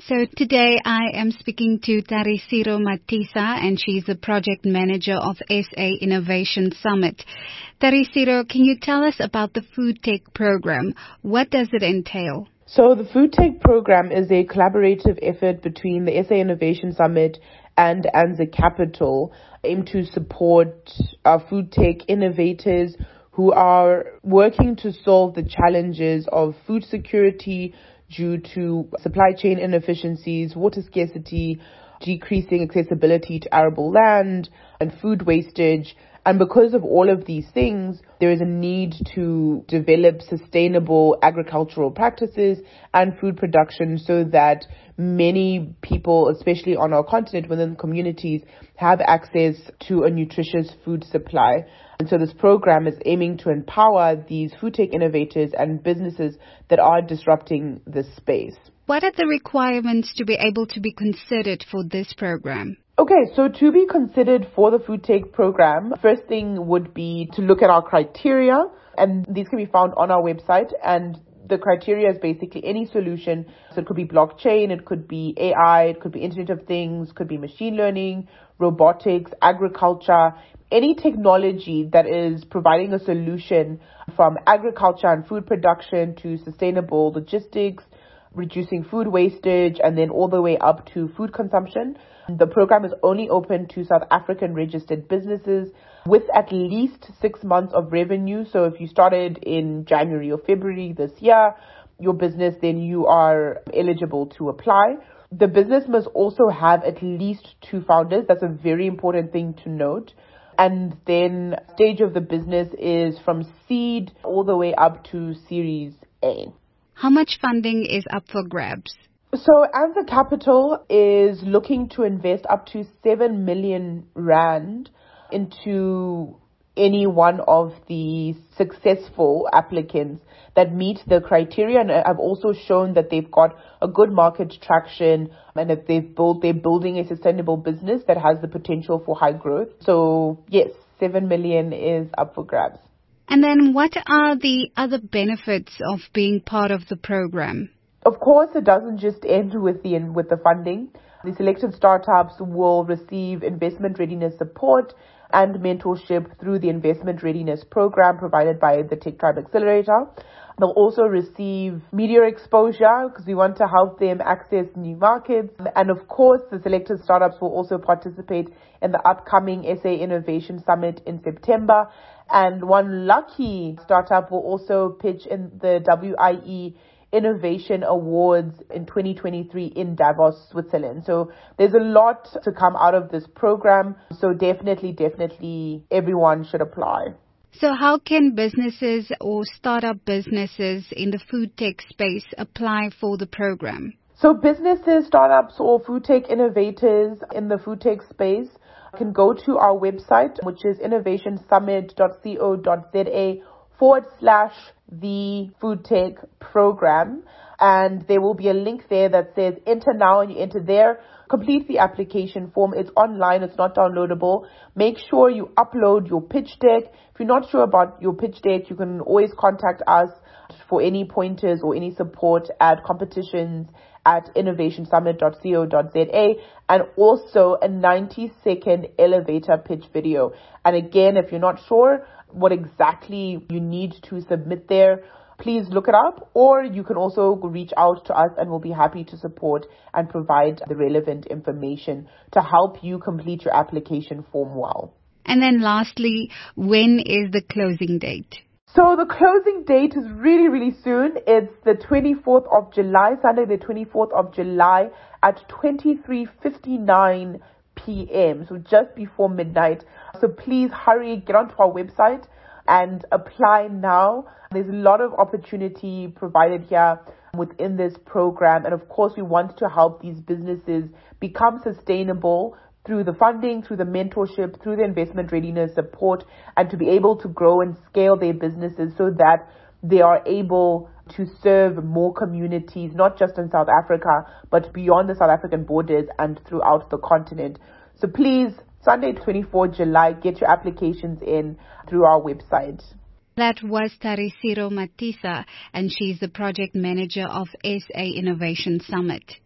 So today I am speaking to Tarisiro Matisa, and she's the project manager of SA Innovation Summit. Tarisiro, can you tell us about the Food Tech program? What does it entail? So the Food Tech program is a collaborative effort between the SA Innovation Summit and Anza Capital, aimed to support our food tech innovators who are working to solve the challenges of food security due to supply chain inefficiencies, water scarcity, decreasing accessibility to arable land, and food wastage. And because of all of these things, there is a need to develop sustainable agricultural practices and food production so that many people, especially on our continent, within communities, have access to a nutritious food supply. And so this program is aiming to empower these food tech innovators and businesses that are disrupting this space. What are the requirements to be able to be considered for this program? Okay, so to be considered for the Food Tech program, first thing would be to look at our criteria, and these can be found on our website. And the criteria is basically any solution. So it could be blockchain, it could be AI, it could be Internet of Things, could be machine learning, robotics, agriculture, any technology that is providing a solution from agriculture and food production to sustainable logistics, reducing food wastage, and then all the way up to food consumption. The program is only open to South African registered businesses with at least 6 months of revenue. So if you started in January or February this year, your business, then you are eligible to apply. The business must also have at least 2 founders. That's a very important thing to note. And then stage of the business is from seed all the way up to Series A. How much funding is up for grabs? So Anza Capital is looking to invest up to 7 million rand into any one of the successful applicants that meet the criteria, and have also shown that they've got a good market traction and that they're building a sustainable business that has the potential for high growth. So yes, 7 million is up for grabs. And then what are the other benefits of being part of the program? Of course, it doesn't just end with the funding. The selected startups will receive investment readiness support and mentorship through the investment readiness program provided by the Tech Tribe Accelerator. They'll also receive media exposure because we want to help them access new markets. And of course, the selected startups will also participate in the upcoming SA Innovation Summit in September. And one lucky startup will also pitch in the WIE Innovation Awards in 2023 in Davos, Switzerland. So there's a lot to come out of this program. So definitely everyone should apply. So how can businesses or startup businesses in the food tech space apply for the program? So businesses, startups, or food tech innovators in the food tech space can go to our website, which is innovationsummit.co.za/the food tech program. And there will be a link there that says enter now, and you enter there. Complete the application form. It's online. It's not downloadable. Make sure you upload your pitch deck. If you're not sure about your pitch deck, you can always contact us for any pointers or any support at competitions@innovationsummit.co.za, and also a 90-second elevator pitch video. And again, if you're not sure what exactly you need to submit there, please look it up, or you can also reach out to us and we'll be happy to support and provide the relevant information to help you complete your application form well. And then lastly, when is the closing date? So the closing date is really soon. It's the 24th of July, Sunday the 24th of July at 23:59 p.m. So just before midnight. So please hurry, get onto our website and apply now. There's a lot of opportunity provided here within this program. And of course, we want to help these businesses become sustainable through the funding, through the mentorship, through the investment readiness support, and to be able to grow and scale their businesses so that they are able to serve more communities, not just in South Africa, but beyond the South African borders and throughout the continent. So please, Sunday, 24 July, get your applications in through our website. That was Tarisiro Matisa, and she's the project manager of SA Innovation Summit.